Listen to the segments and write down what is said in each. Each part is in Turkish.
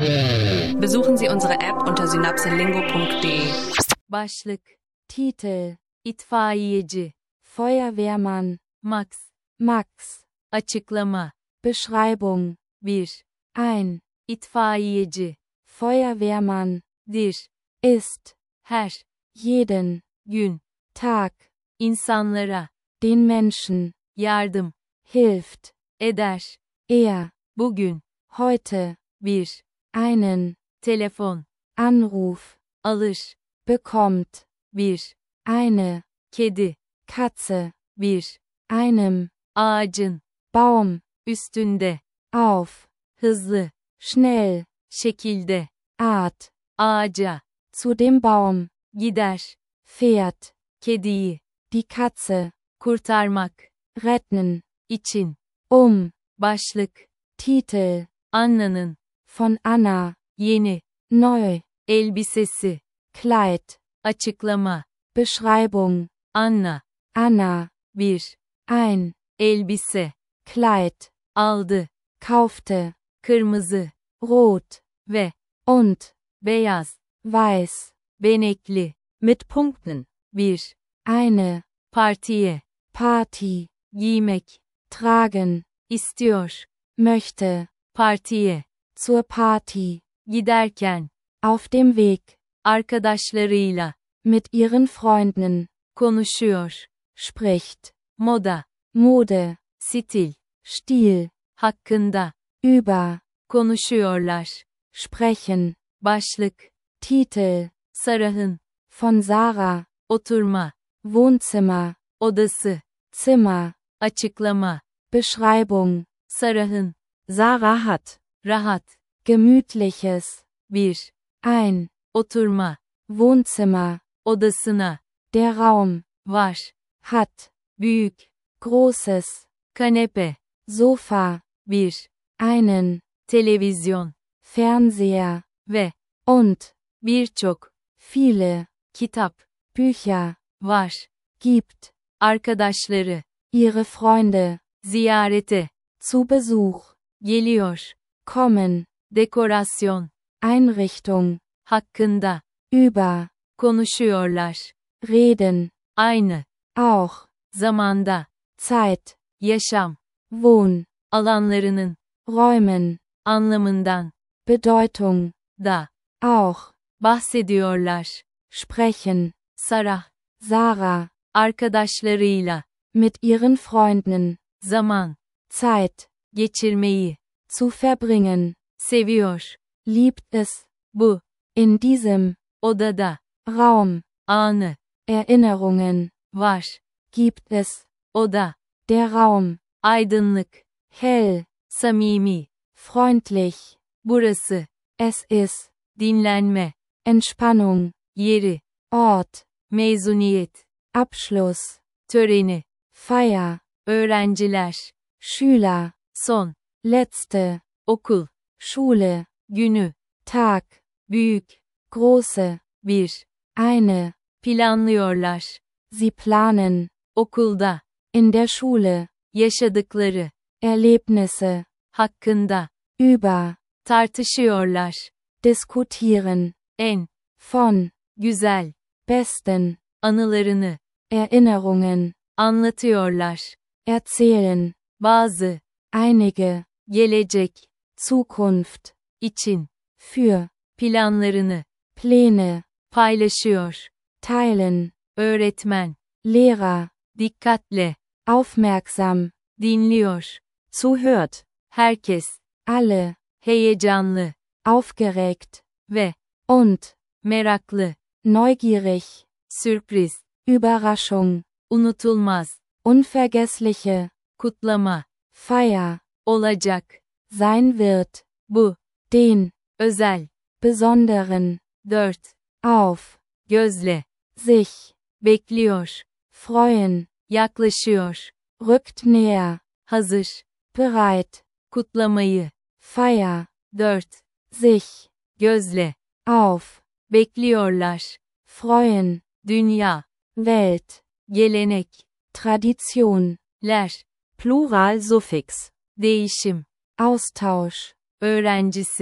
Besuchen Sie unsere App unter synapselingo.de. Başlık, Titel, İtfaiyeci, Feuerwehrmann, Max, Açıklama, Beschreibung, 1. İtfaiyeci, Feuerwehrmann, ist, her, jeden, gün, Tag, insanlara, den Menschen, yardım, hilft, eder, bugün, heute, einen, telefon, Anruf, alır, bekommt, eine, kedi, Katze, einem, ağacın, Baum, üstünde, auf, hızlı, schnell, şekilde, Art, ağaca, zu dem Baum, gider, fährt, kediyi, die Katze, kurtarmak, retten, için, başlık, Titel, Anna'nın, von Anna, yeni, neu, elbisesi, Kleid, açıklama, Beschreibung, Anna, ein, elbise, Kleid, aldı, kaufte, kırmızı, rot, ve, und, beyaz, weiß, benekli, mit Punkten, eine, partiye, Party, giymek, tragen, istiyor, möchte, partiye, zur Party, giderken, auf dem Weg, arkadaşlarıyla, mit ihren Freunden, konuşuyor, spricht, moda, Mode, stil, Stil, hakkında, über, konuşuyorlar, sprechen, başlık, Titel, Sarah'ın, von Sarah, oturma, Wohnzimmer, odası, Zimmer, açıklama, Beschreibung, Sarah'ın, Sarah hat, rahat, gemütliches, ein, oturma, Wohnzimmer, odasına, der Raum, var, hat, büyük, großes, kanepe, Sofa, einen, televizyon, Fernseher, ve, und, birçok, viele, kitap, Bücher, var, gibt, arkadaşları, ihre Freunde, ziyarete, zu Besuch, geliyor, kommen, dekorasyon, Einrichtung, hakkında, über, konuşuyorlar, reden, aynı, auch, zamanda, Zeit, yaşam, Wohn, alanlarının, Räumen, anlamından, Bedeutung, da, auch, bahsediyorlar, sprechen, Sarah, arkadaşlarıyla, mit ihren Freunden, zaman, Zeit, geçirmeyi, zu verbringen, seviyor, liebt es, bu, in diesem, odada, Raum, anı, Erinnerungen, var, gibt es, oda, der Raum, aydınlık, hell, samimi, freundlich, burası, es ist, dinlenme, Entspannung, yeri, Ort, mezuniyet, Abschluss, töreni, Feier, öğrenciler, Schüler, son, letzte, okul, Schule, günü, Tag, büyük, große, eine, planlıyorlar, sie planen, okulda, in der Schule, yaşadıkları, Erlebnisse, hakkında, über, tartışıyorlar, diskutieren, en, von, güzel, besten, anılarını, Erinnerungen, anlatıyorlar, erzählen, bazı, einige, gelecek, Zukunft, için, für, planlarını, Pläne, paylaşıyor, teilen, öğretmen, Lehrer, dikkatle, aufmerksam, dinliyor, zuhört, herkes, alle, heyecanlı, aufgeregt, ve, und, meraklı, neugierig, sürpriz, Überraschung, unutulmaz, unvergessliche, kutlama, Feier, olacak, sein wird, bu, den, özel, besonderen, 4, auf, gözle, sich, bekliyor, freuen, yaklaşıyor, rückt näher, hazır, bereit, kutlamayı, Feier, 4, sich, gözle, auf, bekliyorlar, freuen, dünya, Welt, gelenek, Tradition, ler, Plural Suffix, değişim, Austausch, öğrencisi,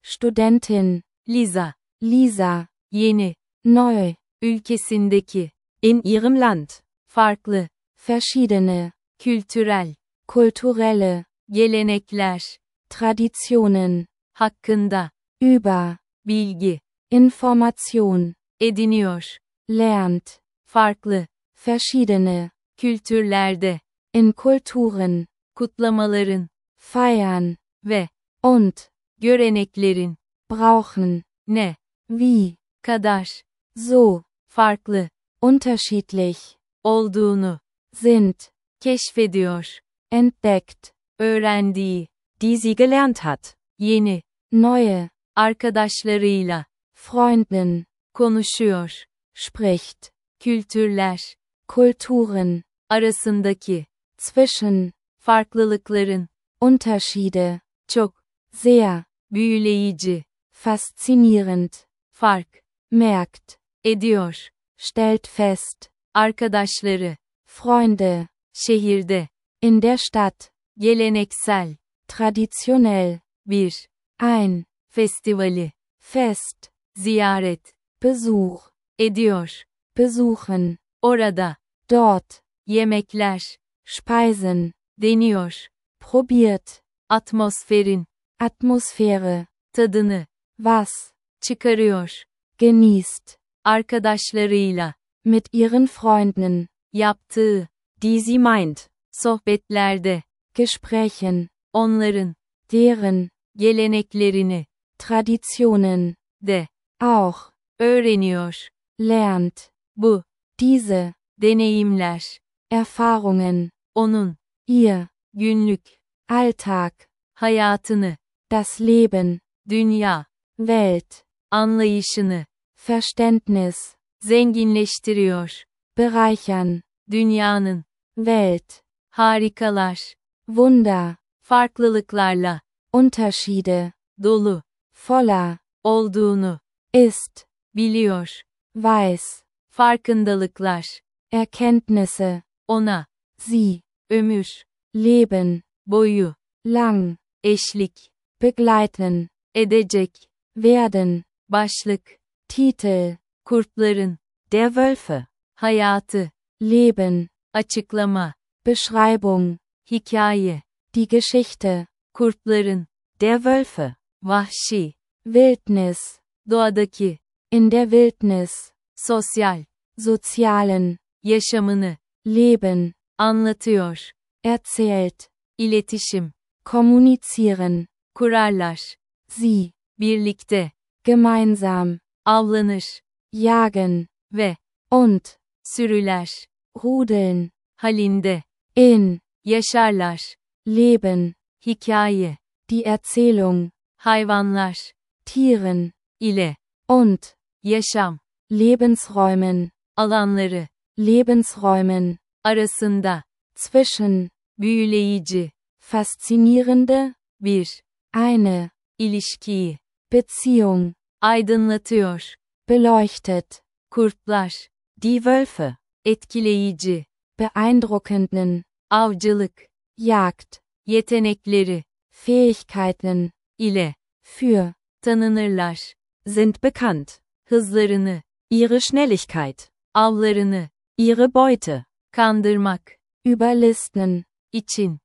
Studentin, Lisa, Lisa, yeni, neu, ülkesindeki, In ihrem Land. farklı, verschiedene, kültürel, kulturelle, gelenekler, Traditionen, hakkında, über, bilgi, Information, ediniyor, lernt, farklı, verschiedene, kültürlerde, in Kulturen, kutlamaların feiern, ve und, göreneklerin brauchen, ne wie, kadar so, farklı unterschiedlich, olduğunu sind, keşfediyor, entdeckt, öğrendiği, Die sie gelernt hat. yeni, neue, arkadaşlarıyla Freundin, konuşuyor, spricht, kültürler Kulturen, arasındaki zwischen, farklılıkların Unterschiede, çok sehr, büyüleyici, faszinierend, fark merkt, ediyor, stellt fest, arkadaşları, Freunde, şehirde, in der Stadt, geleneksel, traditionell, bir ein, festivali, Fest, ziyaret Besuch, ediyor, besuchen, orada, dort, yemekler, speisen, deniyor, probiert, atmosferin, Atmosphäre, tadını, was, çıkarıyor, genießt, arkadaşlarıyla, mit ihren Freunden, yaptığı, Die sie meint. sohbetlerde, Gesprächen, onların, deren, geleneklerini, Traditionen, de, auch, öğreniyor, lernt, bu, diese, deneyimler, Erfahrungen, onun, ihr, günlük, Alltag, hayatını, das Leben, dünya, Welt, anlayışını, Verständnis, zenginleştiriyor, bereichern, dünyanın, Welt, harikalar, Wunder, farklılıklarla, Unterschiede, dolu, voller, olduğunu, ist, biliyor, weiß, farkındalıklar, Erkenntnisse, ona, sie, ömür, Leben, boyu, lang, eşlik, begleiten, edecek, werden, başlık, Titel, kurtların, Der Wölfe. hayatı, Leben, açıklama, Beschreibung, hikaye, die Geschichte, kurtların, Der Wölfe. vahşi, Wildnis, doğadaki, in der Wildnis, sosyal, sozialen, yaşamını, Leben, anlatıyor, erzählt, iletişim, kommunizieren, kurarlar, sie, birlikte, gemeinsam, avlanır, jagen, ve, und, sürüler, rudeln, halinde, in, yaşarlar, Leben, hikaye, die Erzählung, hayvanlar, Tieren, ile, und, yaşam, Lebensräumen, alanları, Lebensräumen, arasında, zwischen, büyüleyici, faszinierende, bir, eine, ilişkiyi, Beziehung, aydınlatıyor, beleuchtet, kurtlar, Die Wölfe. etkileyici, beeindruckenden, avcılık, Jagd, yetenekleri, Fähigkeiten, ile, für, Tanınırlar. Sind bekannt. hızlarını, Ihre Schnelligkeit. avlarını, Ihre Beute. kandırmak, überlisten, için,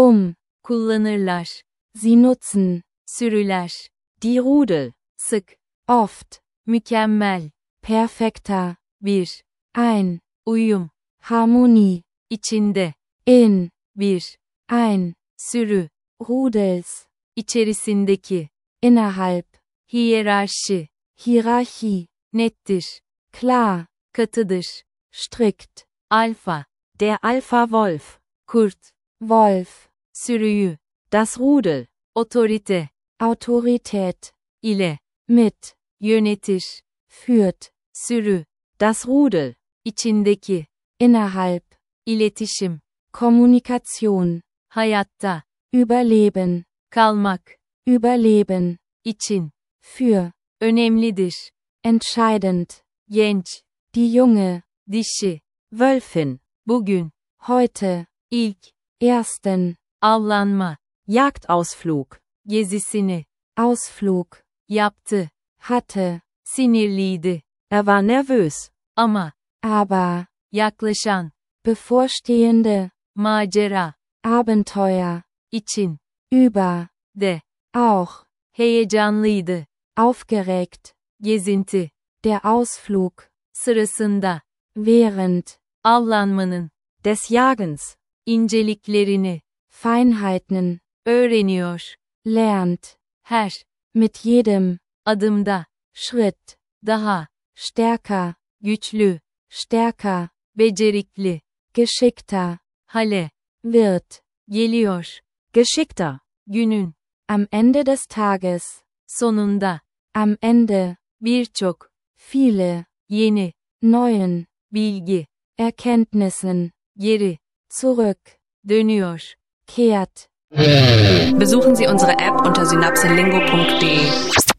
kullanırlar, sie nutzen, sürüler, Die Rudel. sık, oft, mükemmel, perfekter, bir, ein, uyum, Harmonie, içinde, in, bir, ein, sürü, Rudels, içerisindeki, innerhalb, hiyerarşi, Hierarchie, nettir, klar, katıdır, strikt, alfa, Der Alpha-Wolf. kurt, Wolf, sürüyü, Das Rudel. otorite, Autorität, ile, mit, yönetir, führt, sürü, Das Rudel. içindeki, innerhalb, iletişim, Kommunikation, hayatta, überleben, kalmak, überleben, için, für, önemlidir, entscheidend, genç, die junge, dişi, Wölfin. bugün, heute, ilk, ersten, avlanma, Jagdausflug. gezisini, Ausflug, yaptı, hatte, sinirliydi, Er war nervös. ama, aber, yaklaşan, bevorstehende, macera, Abenteuer, için, über, de, auch, heyecanlıydı, aufgeregt, gezinti, der Ausflug, sırasında, während, avlanmanın, Des Jagens. inceliklerini, Feinheiten, öğreniyor, lernt, her, mit jedem, adımda, Schritt, daha, stärker, güçlü, stärker, becerikli, geschickter, hale, wird, geliyor, Geschickter. günün, am Ende des Tages, sonunda, am Ende, birçok, viele, yeni, neuen, bilgi, Erkenntnissen, geri, zurück, dönüyor. kehrt. Besuchen Sie unsere App unter synapselingo.de.